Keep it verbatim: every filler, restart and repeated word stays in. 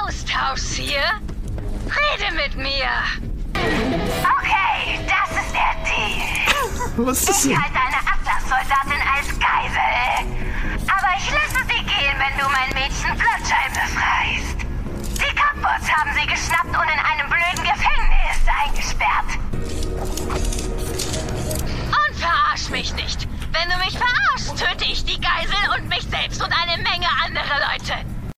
Austausch hier? Rede mit mir! Okay, das ist der Deal. Was ist das Ich denn? halte eine Atlas-Soldatin als Geisel. Aber ich lasse sie gehen, wenn du mein Mädchen Bloodshine befreist. Die Cockbots haben sie geschnappt und in einem blöden Gefängnis eingesperrt. Und verarsch mich nicht! Wenn du mich verarschst, töte ich die Geisel und mich selbst und eine Menge andere Leute!